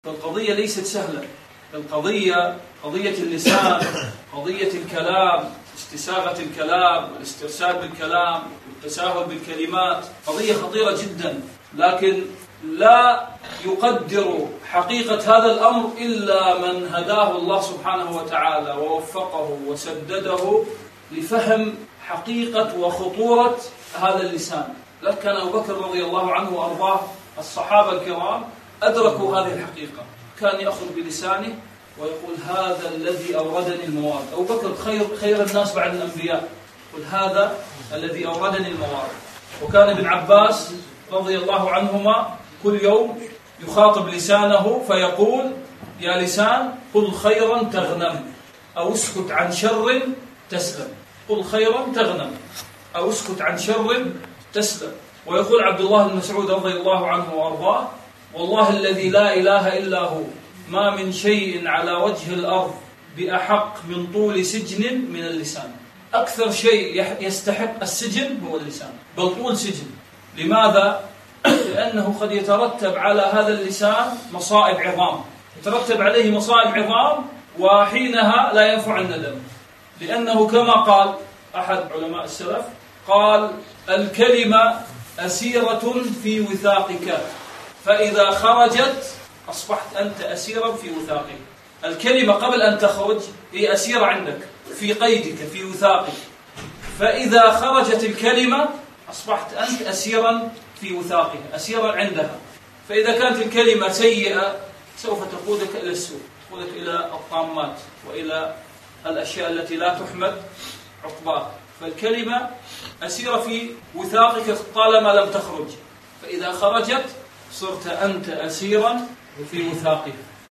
فالقضية ليست سهلة. القضية قضية اللسان، قضية الكلام، استساغة الكلام والاسترسال بالكلام والتساهل بالكلمات، قضية خطيرة جدا، لكن لا يقدر حقيقة هذا الأمر إلا من هداه الله سبحانه وتعالى ووفقه وسدده لفهم حقيقة وخطورة هذا اللسان. كان أبو بكر رضي الله عنه وأرضاه، الصحابة الكرام أدركوا هذه الحقيقة، كان يأخذ بلسانه ويقول هذا الذي أوردني الموارد. أبو بكر خير الناس بعد الأنبياء، يقول هذا الذي أوردني الموارد. وكان ابن عباس رضي الله عنهما كل يوم يخاطب لسانه فيقول يا لسان قل خيرا تغنم أو اسكت عن شر تسلم. قل خيرا تغنم أو اسكت عن شر تسلم. ويقول عبد الله بن مسعود رضي الله عنه وأرضاه والله الذي لا إله إلا هو ما من شيء على وجه الأرض بأحق من طول سجن من اللسان. أكثر شيء يستحق السجن هو اللسان، بل طول سجن. لماذا؟ لأنه قد يترتب على هذا اللسان مصائب عظام، يترتب عليه مصائب عظام، وحينها لا ينفع الندم. لأنه كما قال أحد علماء السلف، قال الكلمة أسيرة في وثاقك فإذا خرجت أصبحت أنت أسيرا في وثاقك. الكلمة قبل أن تخرج هي أسيرة عندك في قيدك في وثاقك، فإذا خرجت الكلمة أصبحت أنت أسيرا في وثاقها، أسيرا عندها. فإذا كانت الكلمة سيئة سوف تقودك إلى السوء، تقودك إلى الطامات وإلى الأشياء التي لا تحمد عقباها. فالكلمة أسيرة في وثاقك طالما لم تخرج، فإذا خرجت صرت أنت أسيرا في وثاقها.